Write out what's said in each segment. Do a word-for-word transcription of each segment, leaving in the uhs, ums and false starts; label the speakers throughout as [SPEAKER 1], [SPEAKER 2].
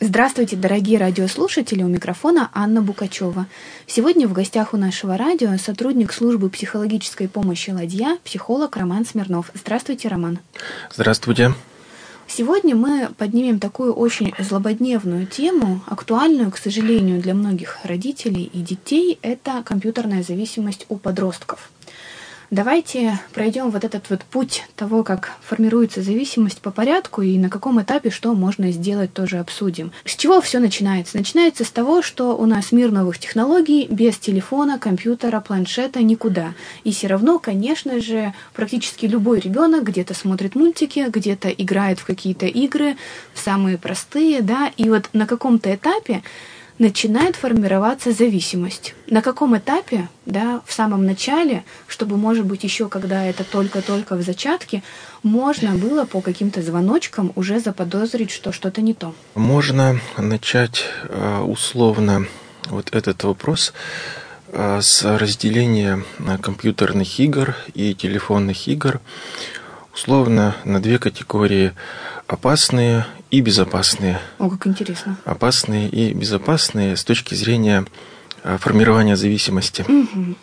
[SPEAKER 1] Здравствуйте, дорогие радиослушатели, у микрофона Анна Букачева. Сегодня в гостях у нашего радио сотрудник службы психологической помощи «Ладья», психолог Роман Смирнов. Здравствуйте, Роман.
[SPEAKER 2] Здравствуйте.
[SPEAKER 1] Сегодня мы поднимем такую очень злободневную тему, актуальную, к сожалению, для многих родителей и детей. Это компьютерная зависимость у подростков. Давайте пройдем вот этот вот путь того, как формируется зависимость по порядку и на каком этапе что можно сделать, тоже обсудим. С чего все начинается? Начинается с того, что у нас мир новых технологий, без телефона, компьютера, планшета никуда. И все равно, конечно же, практически любой ребенок где-то смотрит мультики, где-то играет в какие-то игры, самые простые, да, и вот на каком-то этапе начинает формироваться зависимость. На каком этапе, да, в самом начале, чтобы, может быть, еще когда это только-только в зачатке, можно было по каким-то звоночкам уже заподозрить, что что-то не то?
[SPEAKER 2] Можно начать условно вот этот вопрос с разделения компьютерных игр и телефонных игр условно на две категории: опасные и безопасные.
[SPEAKER 1] О, как интересно.
[SPEAKER 2] Опасные и безопасные с точки зрения формирования зависимости.
[SPEAKER 1] Угу.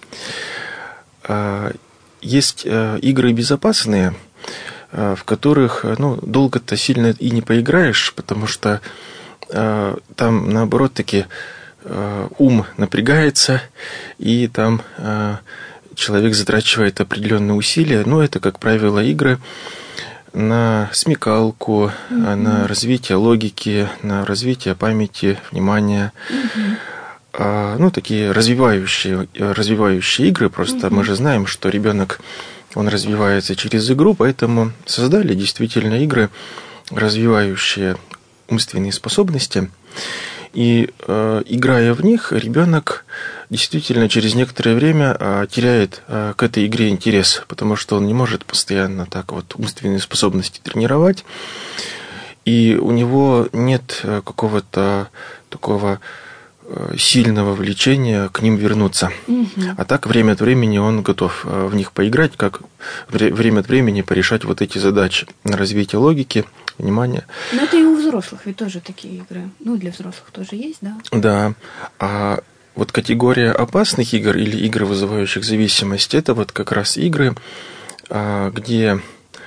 [SPEAKER 2] Есть игры безопасные, в которых ну, долго-то сильно и не поиграешь, потому что там, наоборот, таки ум напрягается, и там человек затрачивает определенные усилия. Но это, как правило, игры на смекалку, mm-hmm. на развитие логики, на развитие памяти, внимания. Mm-hmm. А, ну, такие развивающие, развивающие игры. Просто mm-hmm. мы же знаем, что ребенок, он развивается через игру, поэтому создали действительно игры, развивающие умственные способности. И э, играя в них, ребенок действительно через некоторое время э, теряет э, к этой игре интерес, потому что он не может постоянно так вот умственные способности тренировать, и у него нет какого-то такого э, сильного влечения к ним вернуться. Mm-hmm. А так время от времени он готов э, в них поиграть, как вре- время от времени порешать вот эти задачи на развитие логики, внимания.
[SPEAKER 1] Но это и у взрослых ведь тоже такие игры. Ну, для взрослых тоже есть, да?
[SPEAKER 2] Да. А вот категория опасных игр или игр, вызывающих зависимость, это вот как раз игры, где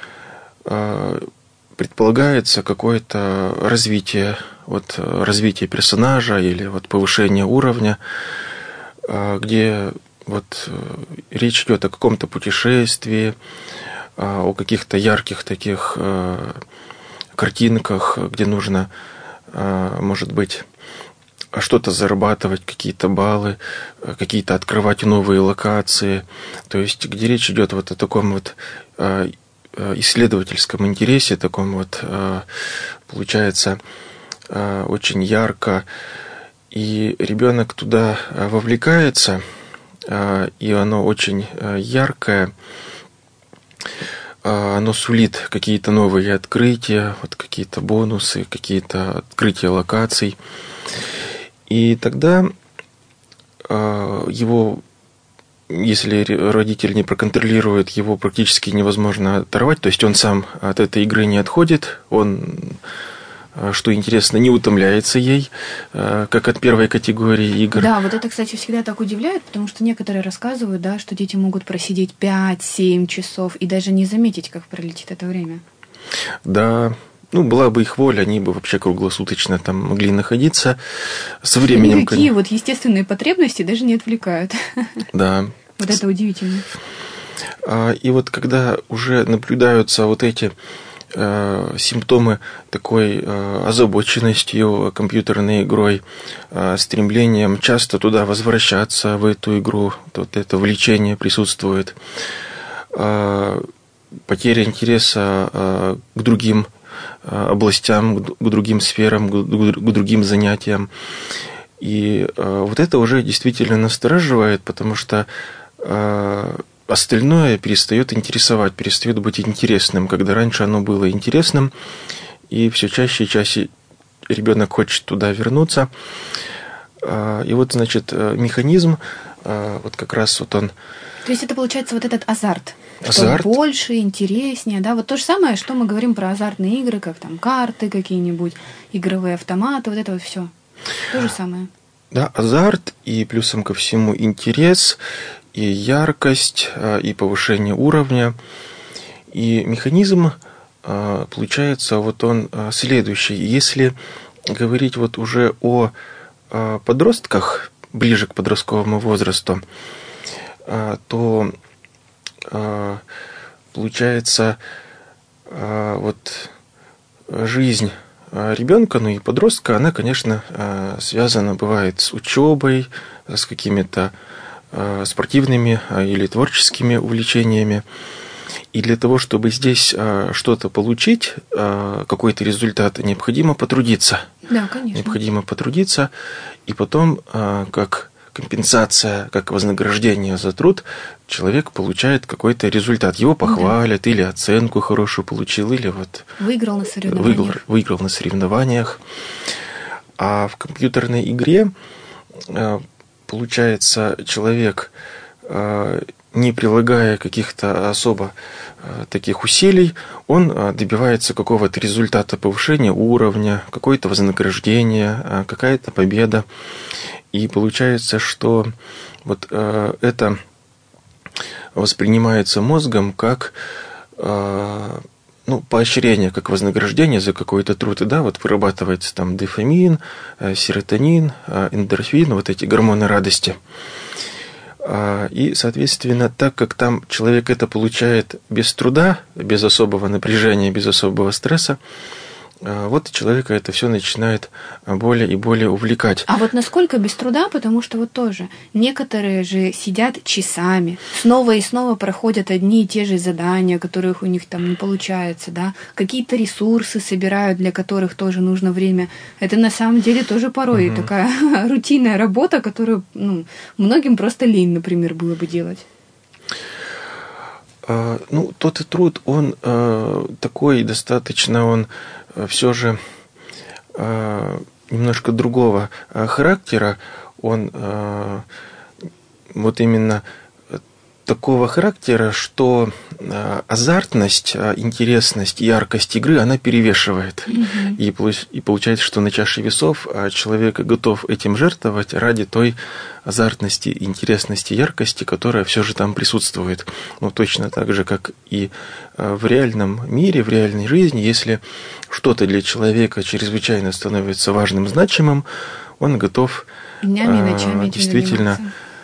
[SPEAKER 2] предполагается какое-то развитие, вот развитие персонажа или вот повышение уровня, где вот речь идет о каком-то путешествии, о каких-то ярких таких картинках, где нужно, может быть, что-то зарабатывать, какие-то баллы, какие-то открывать новые локации. То есть, где речь идет вот о таком вот исследовательском интересе, таком вот, получается, очень ярко. И ребенок туда вовлекается, и оно очень яркое. Оно сулит какие-то новые открытия, вот какие-то бонусы, какие-то открытия локаций. И тогда его, если родитель не проконтролирует, его практически невозможно оторвать. То есть он сам от этой игры не отходит, он, что интересно, не утомляется ей, как от первой категории игр.
[SPEAKER 1] Да, вот это, кстати, всегда так удивляет, потому что некоторые рассказывают, да, что дети могут просидеть пять-семь часов и даже не заметить, как пролетит это время.
[SPEAKER 2] Да, ну, была бы их воля, они бы вообще круглосуточно там могли находиться. Со временем...
[SPEAKER 1] Никакие вот естественные потребности даже не отвлекают.
[SPEAKER 2] Да.
[SPEAKER 1] Вот это удивительно.
[SPEAKER 2] И вот когда уже наблюдаются вот эти симптомы такой озабоченностью компьютерной игрой, стремлением часто туда возвращаться, в эту игру, вот это влечение присутствует, потеря интереса к другим областям, к другим сферам, к другим занятиям. И вот это уже действительно настораживает, потому что остальное перестает интересовать, перестает быть интересным, когда раньше оно было интересным, и все чаще и чаще ребенок хочет туда вернуться. И вот, значит, механизм, вот как раз вот он
[SPEAKER 1] То есть это получается вот этот азарт.
[SPEAKER 2] Азарт.
[SPEAKER 1] Что больше, интереснее, да? Вот то же самое, что мы говорим про азартные игры, как там карты какие-нибудь, игровые автоматы, вот это вот все. То же самое.
[SPEAKER 2] Да, азарт и плюсом ко всему интерес, и яркость, и повышение уровня. И механизм, получается, вот он следующий. Если говорить вот уже о подростках, ближе к подростковому возрасту, то получается вот жизнь ребенка, ну и подростка, она, конечно, связана бывает с учебой, с какими-то спортивными или творческими увлечениями. И для того, чтобы здесь что-то получить, какой-то результат, необходимо потрудиться.
[SPEAKER 1] Да, конечно.
[SPEAKER 2] Необходимо потрудиться, и потом, как компенсация, как вознаграждение за труд, человек получает какой-то результат. Его похвалят, да. Или оценку хорошую получил, или вот
[SPEAKER 1] выиграл на соревнованиях.
[SPEAKER 2] Выиграл, выиграл на соревнованиях. А в компьютерной игре, получается, человек, не прилагая каких-то особо таких усилий, он добивается какого-то результата повышения уровня, какое-то вознаграждение, какая-то победа. И получается, что вот это воспринимается мозгом как ну, поощрение, как вознаграждение за какой-то труд. И да, вот вырабатывается там дофамин, серотонин, эндорфин, вот эти гормоны радости. И, соответственно, так как там человек это получает без труда, без особого напряжения, без особого стресса, вот человека это все начинает более и более увлекать.
[SPEAKER 1] А вот насколько без труда, потому что вот тоже некоторые же сидят часами, снова и снова проходят одни и те же задания, которых у них там не получается, да, какие-то ресурсы собирают, для которых тоже нужно время. Это на самом деле тоже порой угу. такая рутинная работа, которую ну, многим просто лень, например, было бы делать.
[SPEAKER 2] Ну, тот и труд, он такой достаточно, он все же немножко другого характера. Он вот именно такого характера, что азартность, интересность, яркость игры, она перевешивает. Mm-hmm. И, и получается, что на чаше весов человек готов этим жертвовать ради той азартности, интересности, яркости, которая все же там присутствует. Ну, точно так же, как и в реальном мире, в реальной жизни, если что-то для человека чрезвычайно становится важным, значимым, он готов
[SPEAKER 1] днями и ночами
[SPEAKER 2] действительно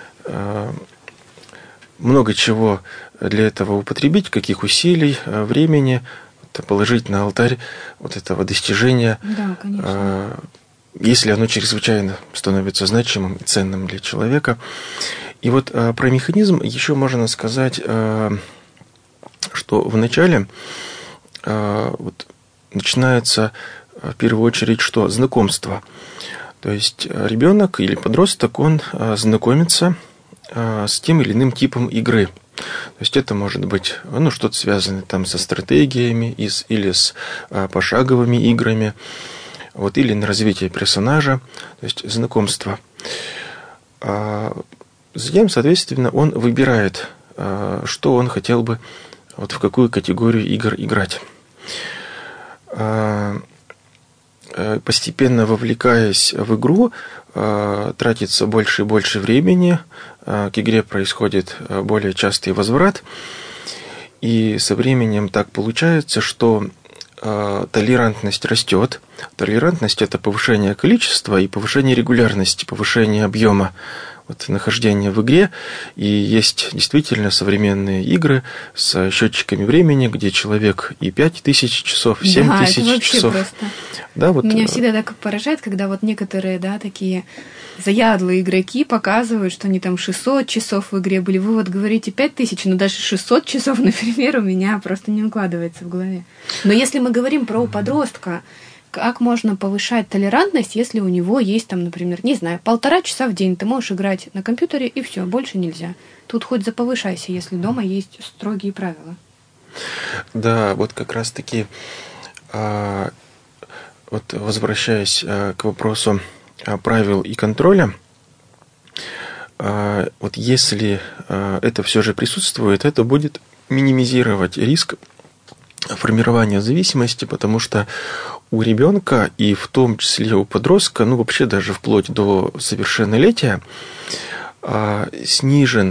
[SPEAKER 2] много чего для этого употребить, каких усилий, времени, положить на алтарь вот этого достижения,
[SPEAKER 1] да, конечно.
[SPEAKER 2] Если оно чрезвычайно становится значимым и ценным для человека. И вот про механизм еще можно сказать, что вначале вот начинается в первую очередь что? Знакомство. То есть ребенок или подросток, он знакомится с тем или иным типом игры. То есть это может быть ну, что-то связанное там со стратегиями или с пошаговыми играми, вот, или на развитие персонажа, то есть знакомство. Затем, соответственно, он выбирает, что он хотел бы, вот в какую категорию игр играть. Постепенно вовлекаясь в игру, тратится больше и больше времени, к игре происходит более частый возврат, и со временем так получается, что толерантность растет. Толерантность – это повышение количества и повышение регулярности, повышение объема вот, нахождения в игре. И есть действительно современные игры с счетчиками времени, где человек и пять тысяч часов, и семь тысяч
[SPEAKER 1] да, это
[SPEAKER 2] часов.
[SPEAKER 1] Просто.
[SPEAKER 2] Да, вот...
[SPEAKER 1] Меня всегда так поражает, когда вот некоторые, да, такие заядлые игроки показывают, что они там шестьсот часов в игре были. Вы вот говорите пять тысяч, но даже шестьсот часов, например, у меня просто не укладывается в голове. Но если мы говорим про подростка, как можно повышать толерантность, если у него есть там, например, не знаю, полтора часа в день ты можешь играть на компьютере, и все, больше нельзя. Тут хоть заповышайся, если дома есть строгие правила.
[SPEAKER 2] Да, вот как раз-таки, а, вот возвращаясь а, к вопросу а, правил и контроля, вот если это все же присутствует, это будет минимизировать риск формирования зависимости, потому что у ребенка и в том числе у подростка, ну вообще даже вплоть до совершеннолетия, снижен,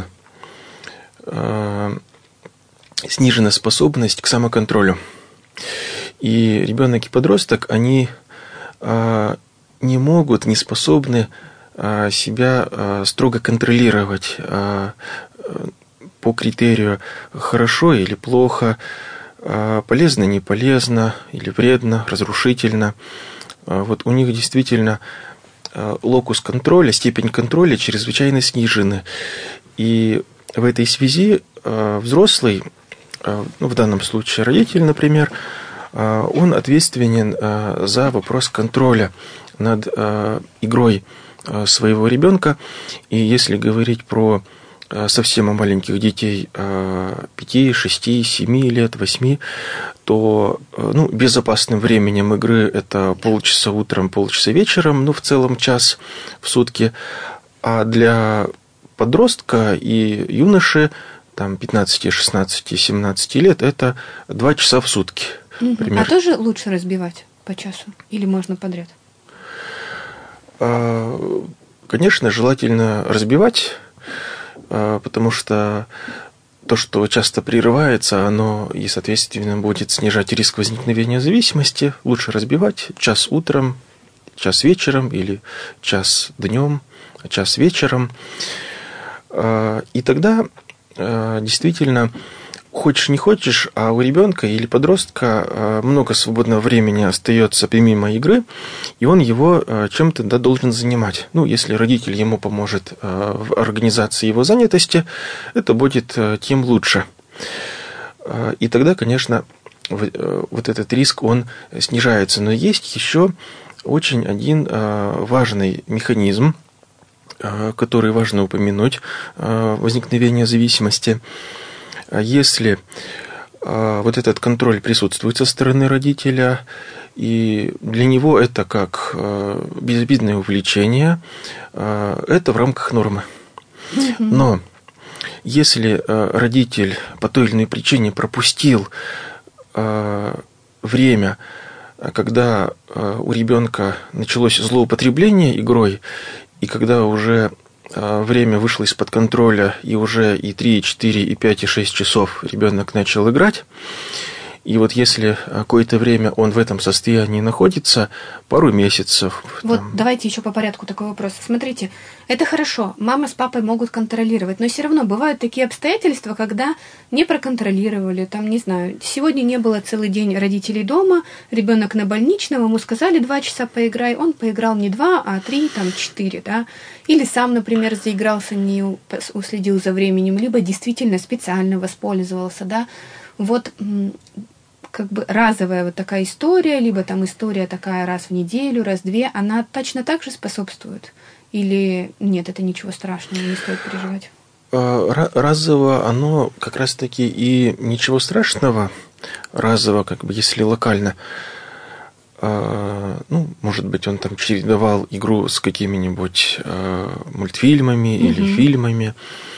[SPEAKER 2] снижена способность к самоконтролю. И ребенок и подросток, они не могут, не способны себя строго контролировать по критерию хорошо или плохо, полезно, не полезно, или вредно, разрушительно. Вот у них действительно локус контроля, степень контроля чрезвычайно снижены. И в этой связи взрослый, ну, в данном случае родитель, например, он ответственен за вопрос контроля над игрой своего ребенка. И если говорить про совсем маленьких детей пяти, шести, семи лет, восьми, то ну, безопасным временем игры это полчаса утром, полчаса вечером, ну в целом час в сутки. А для подростка и юноши там, пятнадцати, шестнадцати, семнадцати лет это два часа в сутки.
[SPEAKER 1] Угу. А тоже лучше разбивать по часу? Или можно подряд?
[SPEAKER 2] Конечно, желательно разбивать, потому что то, что часто прерывается, оно и, соответственно, будет снижать риск возникновения зависимости. Лучше разбивать час утром, час вечером или час днем, час вечером. И тогда действительно, хочешь не хочешь, а у ребенка или подростка много свободного времени остается помимо игры, и он его чем-то да, должен занимать. Ну, если родитель ему поможет в организации его занятости, это будет тем лучше. И тогда, конечно, вот этот риск, он снижается. Но есть еще очень один важный механизм, который важно упомянуть, возникновение зависимости. Если э, вот этот контроль присутствует со стороны родителя, и для него это как э, безобидное увлечение, э, это в рамках нормы. Mm-hmm. Но если э, родитель по той или иной причине пропустил э, время, когда э, у ребенка началось злоупотребление игрой, и когда уже время вышло из-под контроля, и уже и три, и четыре, и пять, и шесть часов ребенок начал играть. И вот если какое-то время он в этом состоянии находится, пару месяцев.
[SPEAKER 1] Вот
[SPEAKER 2] там...
[SPEAKER 1] давайте еще по порядку такой вопрос. Смотрите, это хорошо, мама с папой могут контролировать, но все равно бывают такие обстоятельства, когда не проконтролировали, там, не знаю, сегодня не было целый день родителей дома, ребенок на больничном, ему сказали два часа поиграй, он поиграл не два, а три, там, четыре, да, или сам, например, заигрался, не уследил за временем, либо действительно специально воспользовался, да, вот как бы разовая вот такая история, либо там история такая раз в неделю, раз в две, она точно так же способствует? Или нет, это ничего страшного, не стоит переживать?
[SPEAKER 2] Разово оно как раз-таки и ничего страшного, разово, как бы, если локально. Ну, может быть, он там чередовал игру с какими-нибудь мультфильмами mm-hmm. или фильмами,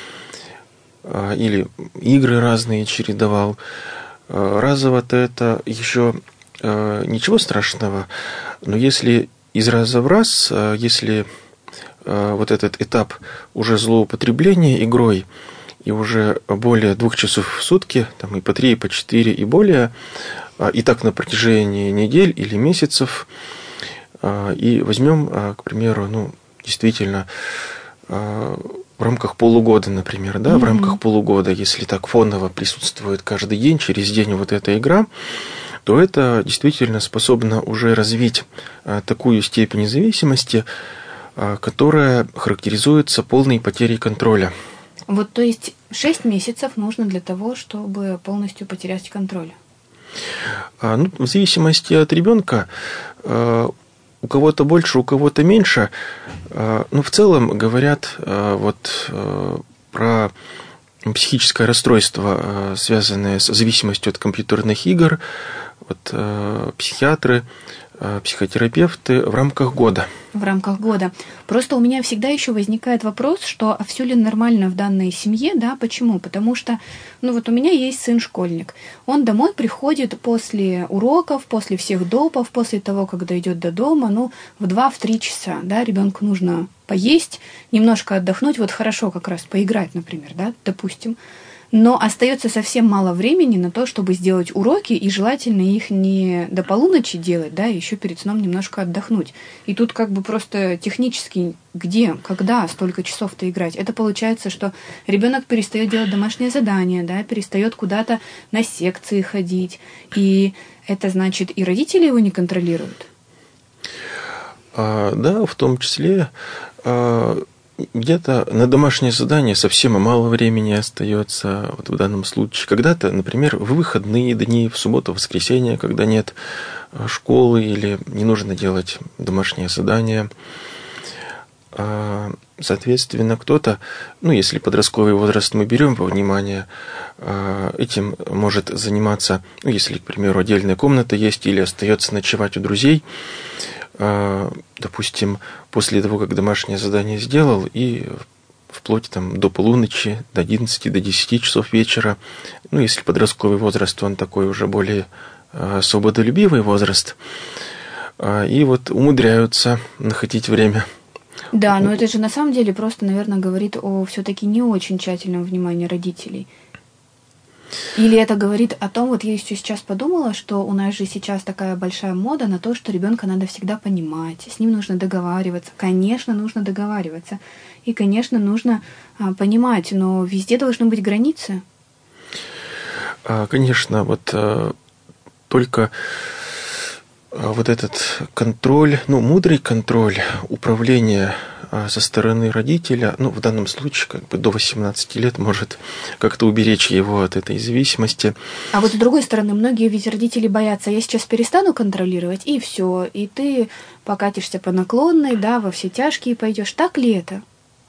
[SPEAKER 2] или игры разные чередовал. Разово-то это еще ничего страшного, но если из раза в раз, если вот этот этап уже злоупотребления игрой, и уже более двух часов в сутки, там и по три, и по четыре, и более, и так на протяжении недель или месяцев, и возьмем, к примеру, ну, действительно, в рамках полугода, например, да, mm-hmm. в рамках полугода, если так фоново присутствует каждый день, через день вот эта игра, то это действительно способно уже развить такую степень зависимости, которая характеризуется полной потерей контроля.
[SPEAKER 1] Вот, то есть шесть месяцев нужно для того, чтобы полностью потерять контроль?
[SPEAKER 2] Ну, в зависимости от ребенка, у кого-то больше, у кого-то меньше. Ну, в целом говорят вот про психическое расстройство, связанное с зависимостью от компьютерных игр. Вот, психиатры психотерапевты в рамках года.
[SPEAKER 1] В рамках года. Просто у меня всегда еще возникает вопрос, что а все ли нормально в данной семье, да, почему? Потому что, ну вот у меня есть сын-школьник, он домой приходит после уроков, после всех допов, после того, когда идет до дома, ну, в два-три часа, да, ребенку нужно поесть, немножко отдохнуть, вот хорошо как раз поиграть, например, да, допустим. Но остается совсем мало времени на то, чтобы сделать уроки, и желательно их не до полуночи делать, да, еще перед сном немножко отдохнуть. И тут как бы просто технически где, когда столько часов-то играть? Это получается, что ребенок перестает делать домашнее задание, да, перестает куда-то на секции ходить, и это значит, и родители его не контролируют?
[SPEAKER 2] А, да, в том числе... А... Где-то на домашнее задание совсем мало времени остается вот в данном случае. Когда-то, например, в выходные дни, в субботу, воскресенье, когда нет школы или не нужно делать домашнее задание. Соответственно, кто-то, ну, если подростковый возраст мы берем во внимание, этим может заниматься, ну, если, к примеру, отдельная комната есть или остается ночевать у друзей, допустим, после того, как домашнее задание сделал, и вплоть там, до полуночи, до одиннадцати, до десяти часов вечера, ну, если подростковый возраст, он такой уже более свободолюбивый возраст, и вот умудряются находить время.
[SPEAKER 1] Да, но это же на самом деле просто, наверное, говорит о все-таки не очень тщательном внимании родителей. Или это говорит о том, вот я еще сейчас подумала, что у нас же сейчас такая большая мода на то, что ребенка надо всегда понимать, с ним нужно договариваться. Конечно, нужно договариваться. И, конечно, нужно а, понимать, но везде должны быть границы.
[SPEAKER 2] Конечно, вот а, только а, вот этот контроль, ну, мудрый контроль, управление со стороны родителя, ну, в данном случае, как бы до восемнадцати лет, может как-то уберечь его от этой зависимости.
[SPEAKER 1] А вот с другой стороны, многие ведь родители боятся, я сейчас перестану контролировать, и все, и ты покатишься по наклонной, да, во все тяжкие пойдешь. Так ли это?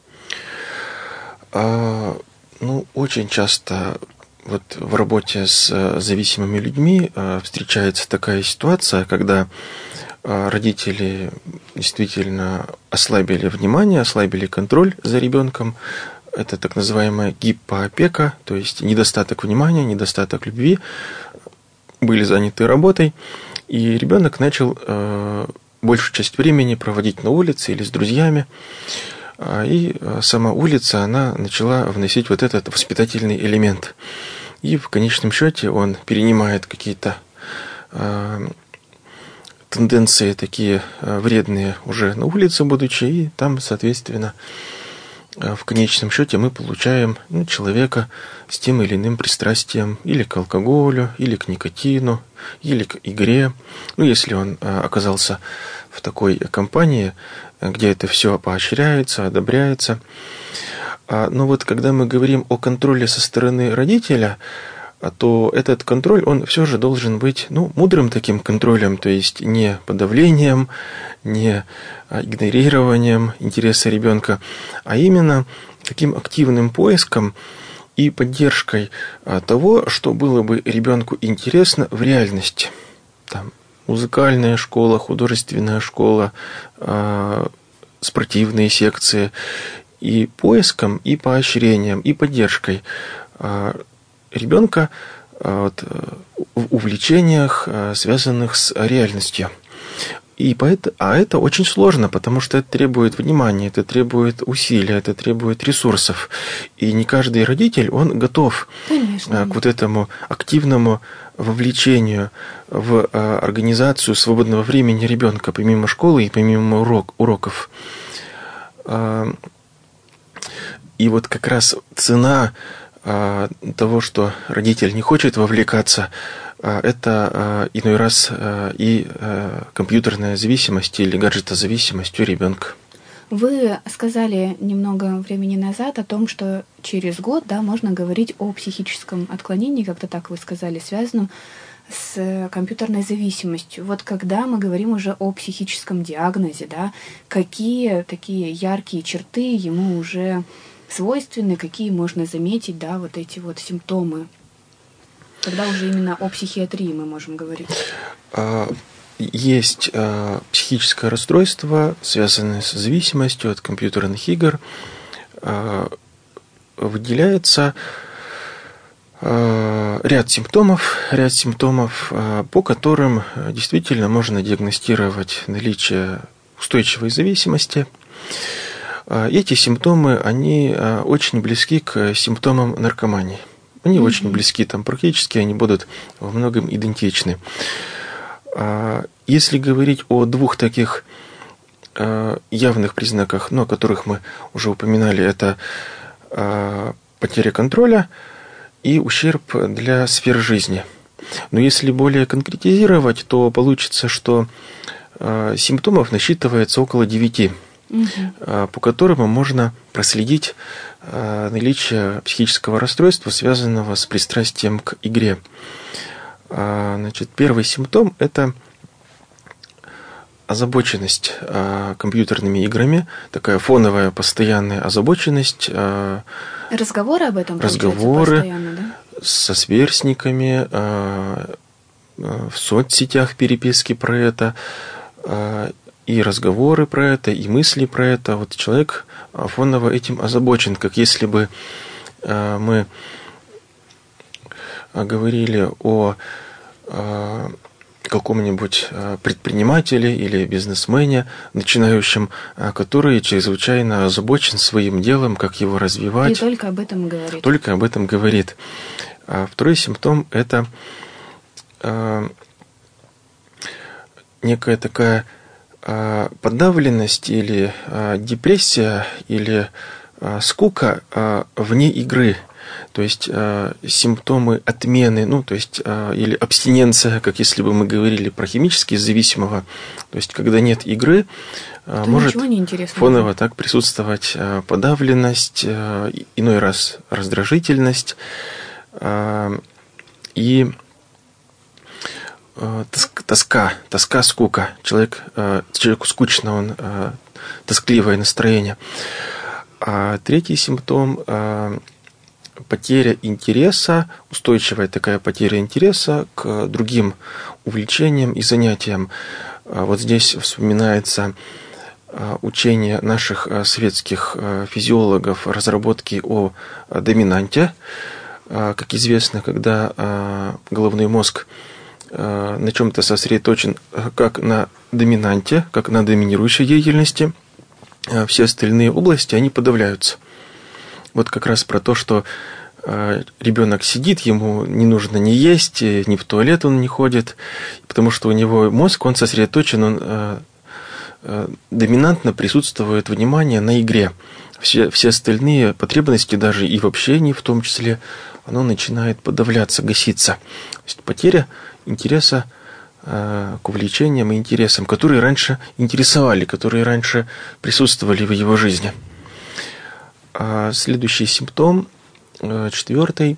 [SPEAKER 2] А, ну, очень часто вот в работе с зависимыми людьми встречается такая ситуация, когда родители действительно ослабили внимание, ослабили контроль за ребенком. Это так называемая гипоопека, то есть недостаток внимания, недостаток любви. Были заняты работой, и ребенок начал э, большую часть времени проводить на улице или с друзьями. И сама улица, она начала вносить вот этот воспитательный элемент. И в конечном счете он перенимает какие-то э, тенденции такие вредные уже на улице будучи, и там, соответственно, в конечном счете мы получаем, ну, человека с тем или иным пристрастием или к алкоголю, или к никотину, или к игре. Ну, если он оказался в такой компании, где это все поощряется, одобряется. Но вот когда мы говорим о контроле со стороны родителя, то этот контроль, он все же должен быть, ну, мудрым таким контролем, то есть не подавлением, не игнорированием интереса ребенка, а именно таким активным поиском и поддержкой того, что было бы ребенку интересно в реальности. Там музыкальная школа, художественная школа, спортивные секции, и поиском, и поощрением, и поддержкой ребенка вот, в увлечениях, связанных с реальностью. И поэтому, а это очень сложно, потому что это требует внимания, это требует усилий, это требует ресурсов. И не каждый родитель, он готов
[SPEAKER 1] Конечно.
[SPEAKER 2] к вот этому активному вовлечению в организацию свободного времени ребенка, помимо школы и помимо урок, уроков. И вот как раз цена того, что родитель не хочет вовлекаться, это иной раз и компьютерная зависимость или гаджетозависимость у ребенка.
[SPEAKER 1] Вы сказали немного времени назад о том, что через год, да, можно говорить о психическом отклонении, как-то так вы сказали, связанном с компьютерной зависимостью. Вот когда мы говорим уже о психическом диагнозе, да, какие такие яркие черты ему уже свойственны, какие можно заметить, да, вот эти вот симптомы, когда уже именно о психиатрии мы можем говорить?
[SPEAKER 2] есть э, психическое расстройство, связанное с зависимостью от компьютерных игр. Э, выделяется э, ряд симптомов, ряд симптомов, э, по которым действительно можно диагностировать наличие устойчивой зависимости. Э, эти симптомы, они э, очень близки к симптомам наркомании. Они mm-hmm. очень близки, там практически они будут во многом идентичны. Если говорить о двух таких явных признаках, ну, о которых мы уже упоминали, это потеря контроля и ущерб для сфер жизни. Но если более конкретизировать, то получится, что симптомов насчитывается около девяти, угу. по которым можно проследить наличие психического расстройства, связанного с пристрастием к игре. Значит, первый симптом – это озабоченность компьютерными играми, такая фоновая постоянная озабоченность.
[SPEAKER 1] Разговоры об этом
[SPEAKER 2] разговоры
[SPEAKER 1] постоянно, да?
[SPEAKER 2] Со сверстниками, в соцсетях переписки про это, и разговоры про это, и мысли про это. Вот человек фоново этим озабочен, как если бы мы говорили о каком-нибудь предпринимателе или бизнесмене, начинающем, который чрезвычайно озабочен своим делом, как его развивать.
[SPEAKER 1] И только об этом говорит.
[SPEAKER 2] Только об этом говорит. А второй симптом – это некая такая подавленность или депрессия, или скука вне игры. То есть э, симптомы отмены, ну, то есть, э, или абстиненция, как если бы мы говорили про химически зависимого. То есть, когда нет игры, э, может фоново так присутствовать э, подавленность, э, иной раз раздражительность э, и э, тоска, тоска, скука. Человек, э, человеку скучно, он э, тоскливое настроение. А третий симптом э, потеря интереса, устойчивая такая потеря интереса к другим увлечениям и занятиям. Вот здесь вспоминается учение наших светских физиологов, разработки о доминанте. Как известно, когда головной мозг на чем-то сосредоточен как на доминанте, как на доминирующей деятельности, все остальные области, они подавляются. Вот как раз про то, что э, ребенок сидит, ему не нужно ни есть, ни в туалет он не ходит, потому что у него мозг, он сосредоточен, он э, э, доминантно присутствует внимание на игре. Все, все остальные потребности, даже и в общении в том числе, оно начинает подавляться, гаситься. То есть потеря интереса э, к увлечениям и интересам, которые раньше интересовали, которые раньше присутствовали в его жизни. Следующий симптом, четвертый,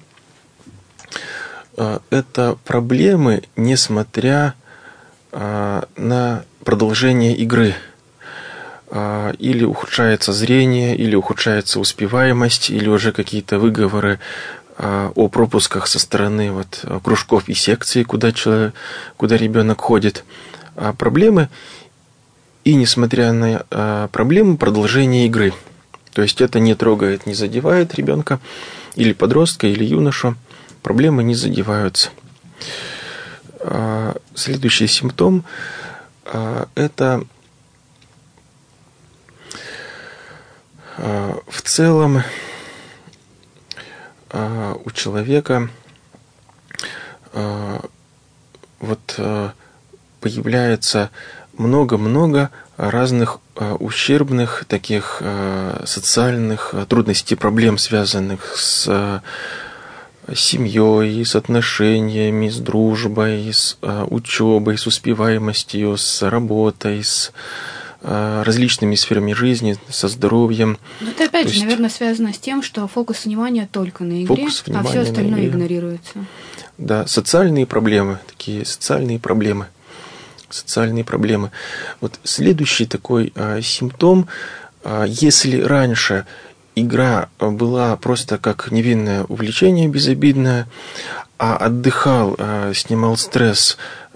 [SPEAKER 2] это проблемы, несмотря на продолжение игры. Или ухудшается зрение, или ухудшается успеваемость, или уже какие-то выговоры о пропусках со стороны вот, кружков и секций, куда, человек, куда ребенок ходит. Проблемы, и несмотря на проблемы, продолжение игры. То есть это не трогает, не задевает ребенка или подростка, или юношу. Проблемы не задеваются. Следующий симптом – это в целом у человека вот появляется много-много разных ущербных таких социальных трудностей, проблем, связанных с семьей, с отношениями, с дружбой, с учебой, с успеваемостью, с работой, с различными сферами жизни, со здоровьем.
[SPEAKER 1] Но это опять То же, есть... наверное, связано с тем, что фокус внимания только на игре, а все остальное игнорируется.
[SPEAKER 2] Да, социальные проблемы, такие социальные проблемы. Социальные проблемы. Вот следующий такой а, симптом, а, если раньше игра была просто как невинное увлечение, безобидное, а отдыхал, а, снимал стресс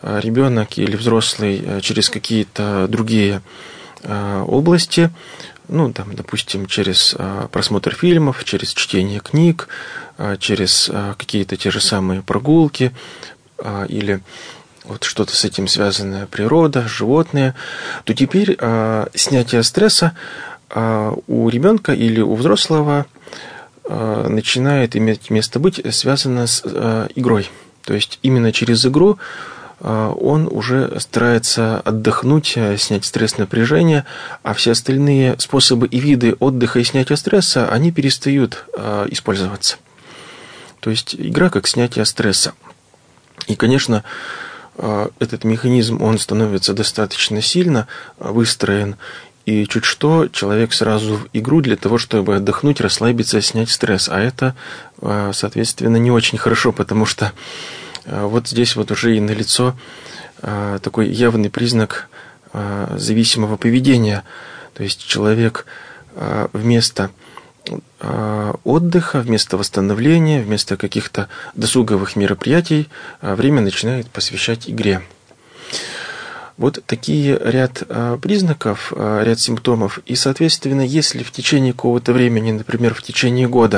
[SPEAKER 2] ребенок или взрослый через какие-то другие области, ну, там, допустим, через просмотр фильмов, через чтение книг, через какие-то те же самые прогулки или вот что-то с этим связанное, природа, животные, то теперь снятие стресса у ребенка или у взрослого начинает иметь место быть связано с игрой. То есть именно через игру он уже старается отдохнуть, снять стресс, напряжение, а все остальные способы и виды отдыха и снятия стресса, они перестают использоваться. То есть игра как снятие стресса. И, конечно, этот механизм, он становится достаточно сильно выстроен, и чуть что, человек сразу в игру для того, чтобы отдохнуть, расслабиться, снять стресс. А это, соответственно, не очень хорошо, потому что вот здесь вот уже и налицо такой явный признак зависимого поведения. То есть человек вместо отдыха, вместо восстановления, вместо каких-то досуговых мероприятий время начинает посвящать игре. Вот такие ряд признаков, ряд симптомов. И, соответственно, если в течение какого-то времени, например, в течение года,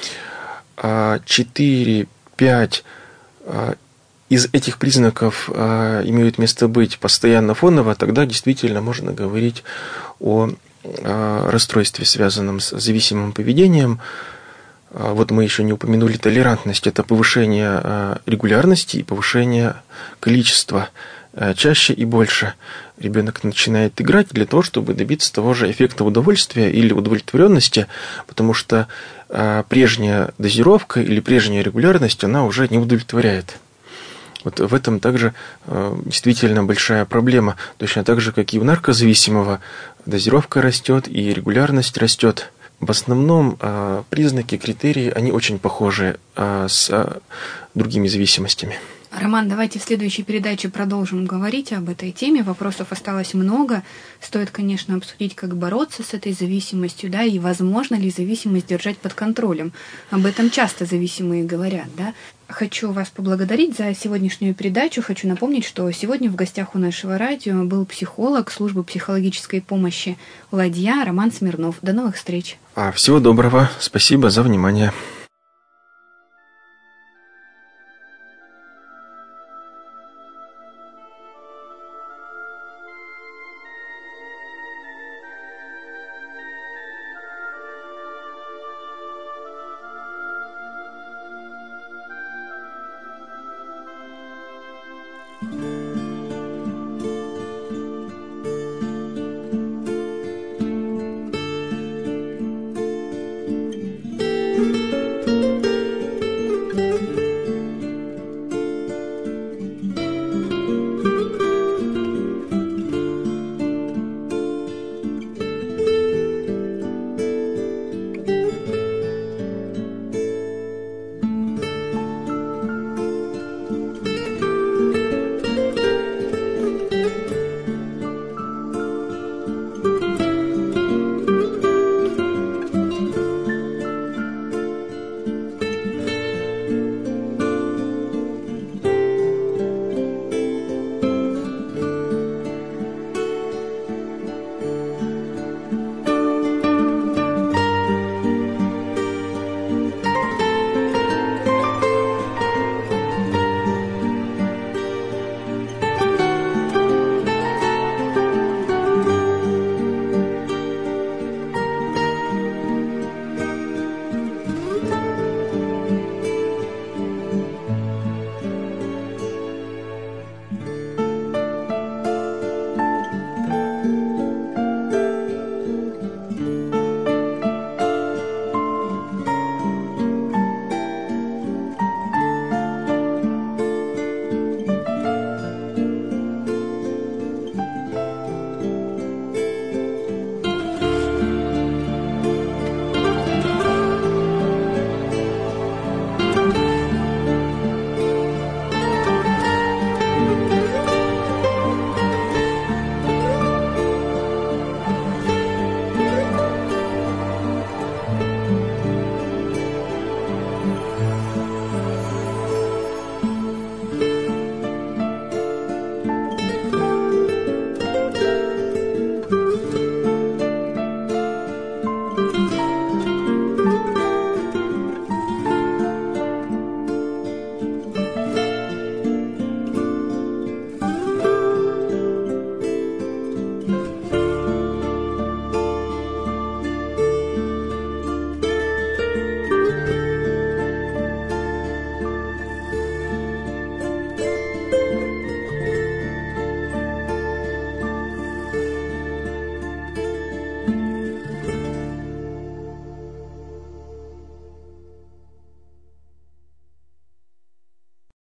[SPEAKER 2] четыре-пять из этих признаков имеют место быть постоянно фоново, тогда действительно можно говорить о расстройстве, связанном с зависимым поведением. Вот мы еще не упомянули толерантность. Это повышение регулярности и повышение количества. Чаще и больше ребенок начинает играть для того, чтобы добиться того же эффекта удовольствия или удовлетворенности, потому что прежняя дозировка или прежняя регулярность, она уже не удовлетворяет. Вот в этом также действительно большая проблема. Точно так же, как и у наркозависимого, дозировка растет и регулярность растет. В основном признаки, критерии, они очень похожи с другими зависимостями.
[SPEAKER 1] Роман, давайте в следующей передаче продолжим говорить об этой теме. Вопросов осталось много. Стоит, конечно, обсудить, как бороться с этой зависимостью, да, и возможно ли зависимость держать под контролем. Об этом часто зависимые говорят, да. Хочу вас поблагодарить за сегодняшнюю передачу. Хочу напомнить, что сегодня в гостях у нашего радио был психолог службы психологической помощи «Ладья» Роман Смирнов. До новых встреч.
[SPEAKER 2] Всего доброго. Спасибо за внимание.